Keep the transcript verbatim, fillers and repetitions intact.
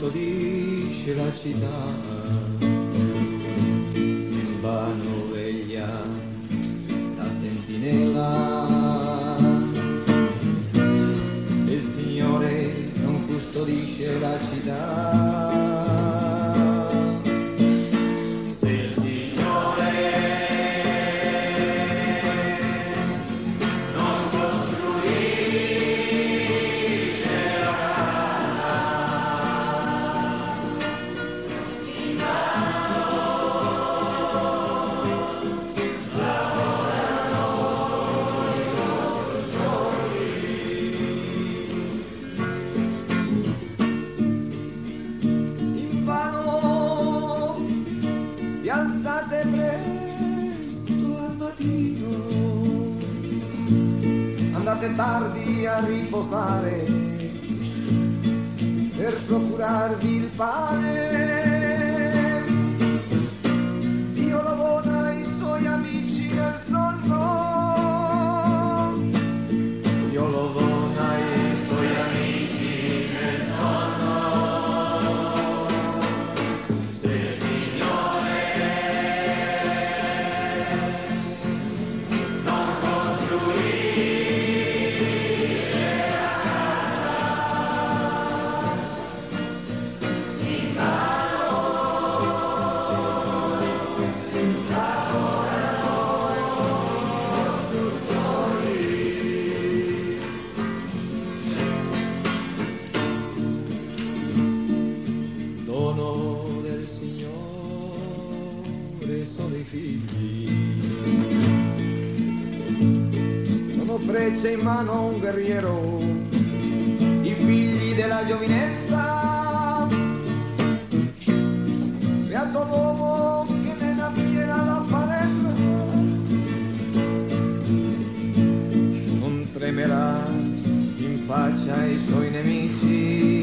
custodisce la città. Vano veglia la sentinella, il Signore non custodisce la città. Alzate presto al mattino, andate tardi a riposare per procurarvi il pane. Dio lavora i suoi amici nel sonno, Dio lavora i suoi amici nel sonno. Dono del Signore sono i figli, sono frecce in mano a un guerriero, i figli della giovinezza. Beato l'uomo che ne appiena la palestra, non tremerà in faccia ai suoi nemici.